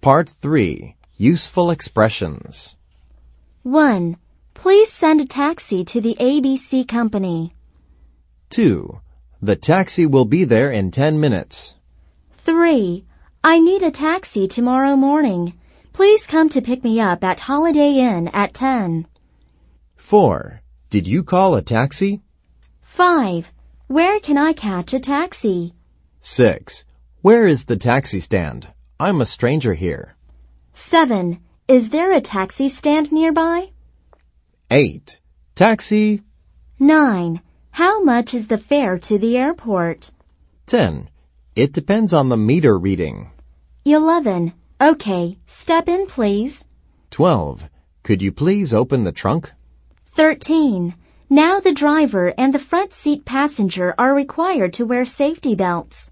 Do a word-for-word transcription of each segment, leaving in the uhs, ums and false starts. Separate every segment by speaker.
Speaker 1: Part three. Useful Expressions.
Speaker 2: one. Please send a taxi to the A B C company.
Speaker 1: two. The taxi will be there in ten minutes.
Speaker 2: three. I need a taxi tomorrow morning. Please come to pick me up at Holiday Inn at ten.
Speaker 1: four. Did you call a taxi?
Speaker 2: five. Where can I catch a taxi?
Speaker 1: six. Where is the taxi stand? I'm a stranger here.
Speaker 2: seven. Is there a taxi stand nearby?
Speaker 1: eight. Taxi.
Speaker 2: nine. How much is the fare to the airport?
Speaker 1: ten. It depends on the meter reading.
Speaker 2: eleven. Okay, step in, please.
Speaker 1: twelve. Could you please open the trunk?
Speaker 2: thirteen. Now the driver and the front seat passenger are required to wear safety belts.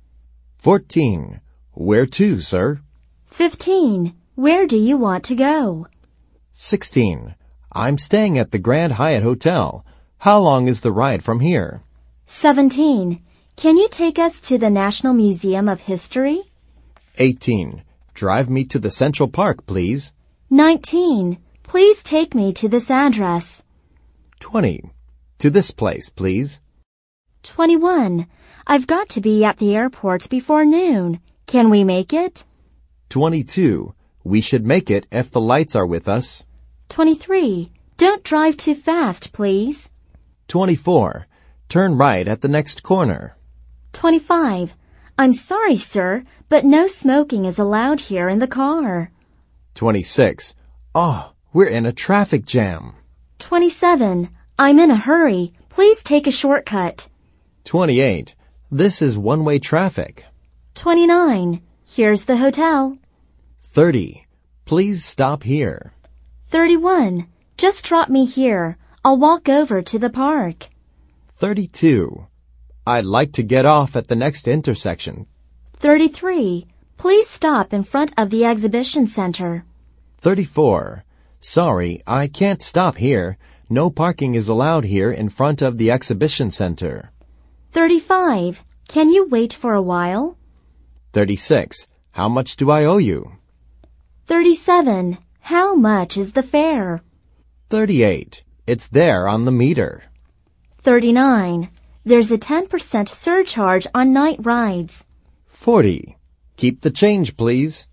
Speaker 1: fourteen. Where to, sir?
Speaker 2: fifteen. Where do you want to go?
Speaker 1: sixteen. I'm staying at the Grand Hyatt Hotel. How long is the ride from here?
Speaker 2: seventeen. Can you take us to the National Museum of History?
Speaker 1: eighteen. Drive me to the Central Park, please.
Speaker 2: nineteen. Please take me to this address.
Speaker 1: twenty. To this place, please.
Speaker 2: twenty-one. I've got to be at the airport before noon. Can we make it?
Speaker 1: twenty-two. We should make it if the lights are with us.
Speaker 2: twenty-three. Don't drive too fast, please.
Speaker 1: twenty-four. Turn right at the next corner.
Speaker 2: twenty-five. I'm sorry, sir, but no smoking is allowed here in the car.
Speaker 1: twenty-six. Oh, we're in a traffic jam.
Speaker 2: twenty-seven. I'm in a hurry. Please take a shortcut.
Speaker 1: twenty-eight. This is one-way traffic.
Speaker 2: twenty-nine. Here's the hotel.
Speaker 1: thirty. Please stop here.
Speaker 2: thirty-one. Just drop me here. I'll walk over to the park.
Speaker 1: thirty-two. I'd like to get off at the next intersection.
Speaker 2: thirty-three. Please stop in front of the exhibition center.
Speaker 1: thirty-four. Sorry, I can't stop here. No parking is allowed here in front of the exhibition center.
Speaker 2: thirty-five. Can you wait for a while?
Speaker 1: thirty-six. How much do I owe you?
Speaker 2: thirty-seven. How much is the fare?
Speaker 1: thirty-eight. It's there on the meter.
Speaker 2: thirty-nine. There's a ten percent surcharge on night rides.
Speaker 1: forty. Keep the change, please.